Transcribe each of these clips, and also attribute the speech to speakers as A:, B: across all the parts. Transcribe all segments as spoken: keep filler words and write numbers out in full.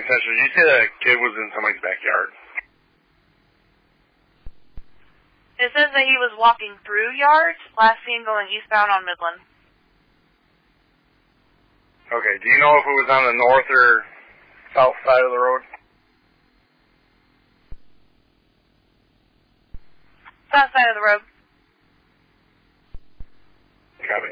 A: Central, did you say that kid was in somebody's backyard?
B: It says that he was walking through yards, last seen going eastbound on Midland.
A: Okay, do you know if it was on the north or south side of the road?
B: South side of the road.
A: Copy.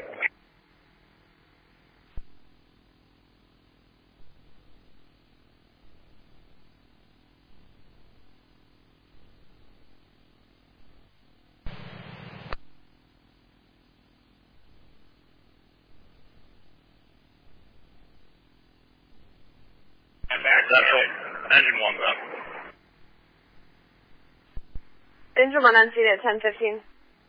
A: Engine one's up.
C: Engine one on scene at ten fifteen.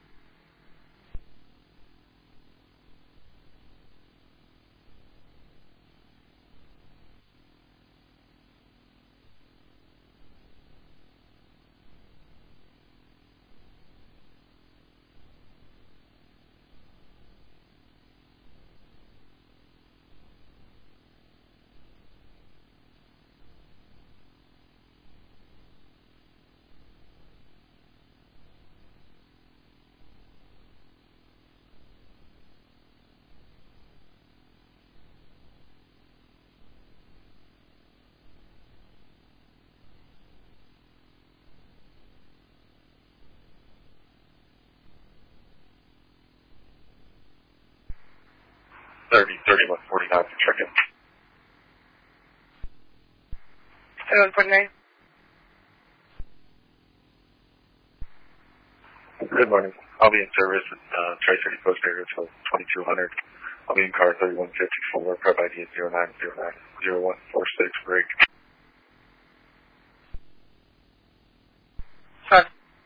A: thirty, thirty-one, forty-nine for check-in.
C: thirty-one forty-nine.
A: Good morning. I'll be in service at uh, Tri-City Post area until twenty-two hundred. I'll be in car thirty-one fifty-four. Prep I D is zero nine zero nine zero one four six. Break.
C: Sure.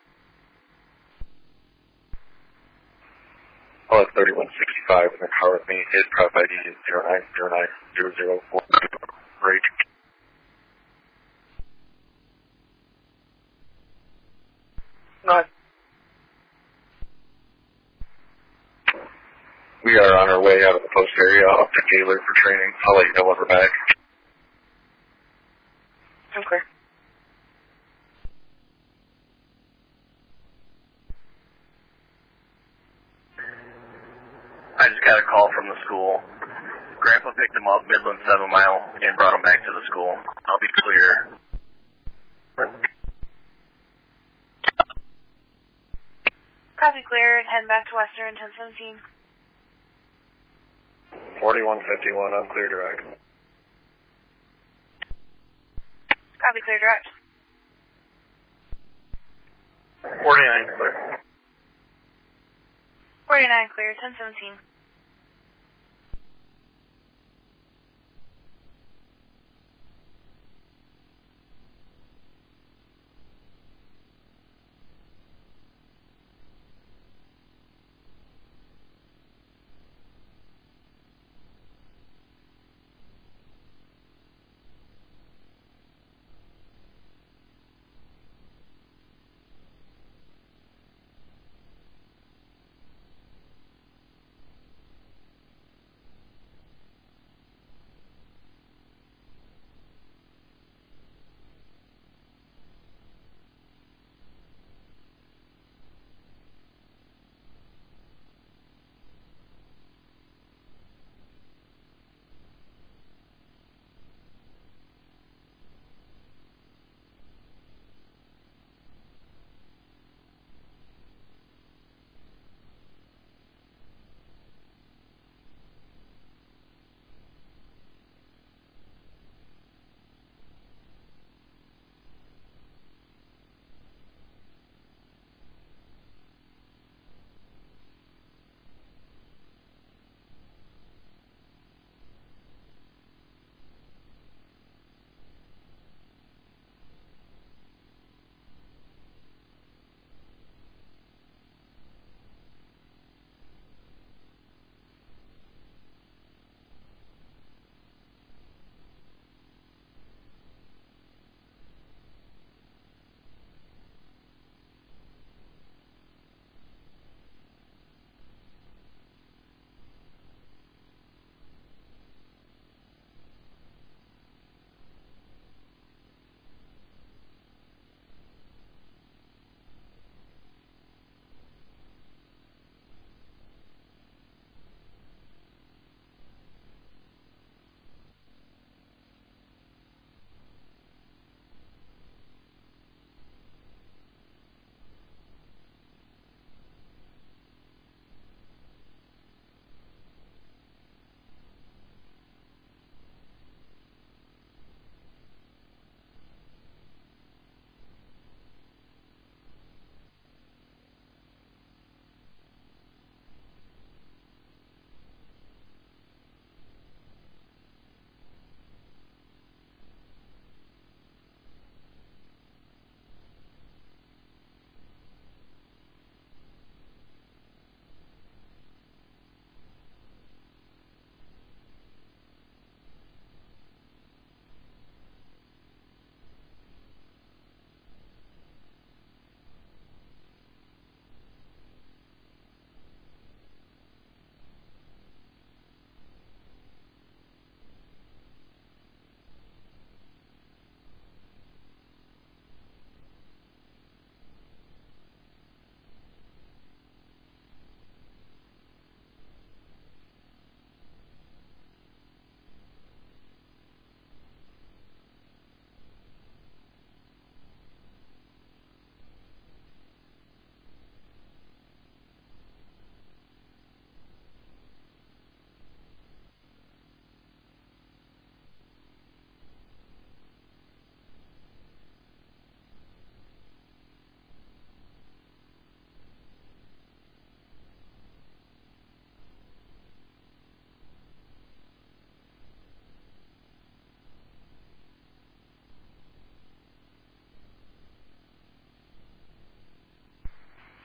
A: I'll have thirty-one sixty-five in the car with me. His prep I D is zero nine zero nine zero zero four. Break.
C: North.
A: We are on our way out of the post area up to Gaylord for training. I'll let you know when we're back.
C: Okay.
A: I just got a call from the school. Grandpa picked him up Midland seven mile and brought him back to the school. I'll be clear.
B: Copy clear, heading back to Western, ten seventeen.
A: forty-one fifty-one, I'm clear direct.
B: Copy clear direct.
A: forty-nine clear.
B: forty-nine clear, ten seventeen.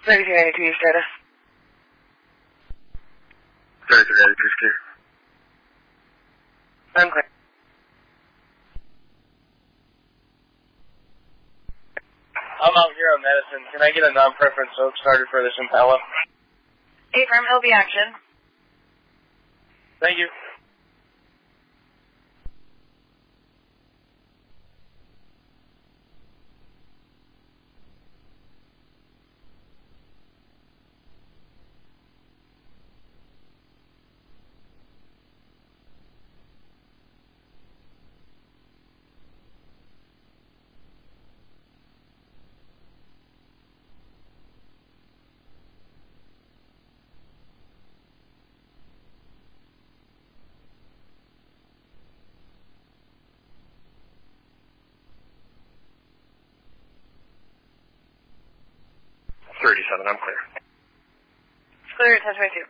C: thirty-three ninety-two, your status.
A: thirty-three ninety-two, clear.
C: I'm clear.
D: I'm out here on Medicine. Can I get a non-preference soap started for this Impala?
B: Eight firm, L B action.
D: Thank you.
A: thirty-seven, I'm clear.
B: It's clear at ten twenty-two.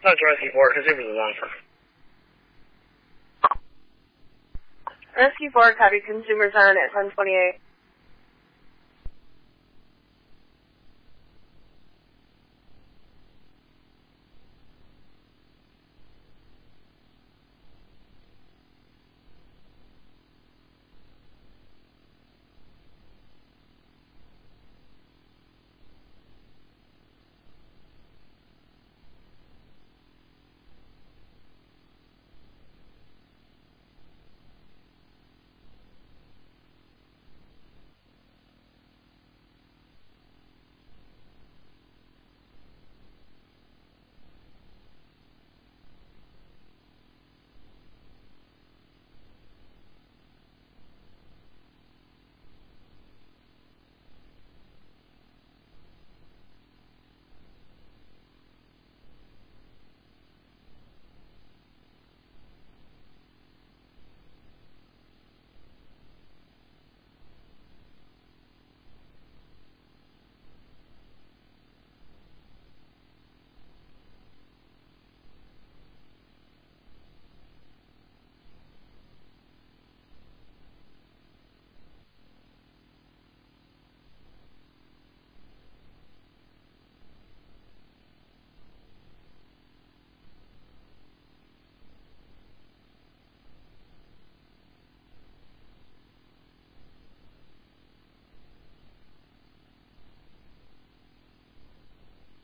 E: That's Rescue four, consumers is on.
C: Rescue four, copy, consumers on at ten twenty-eight.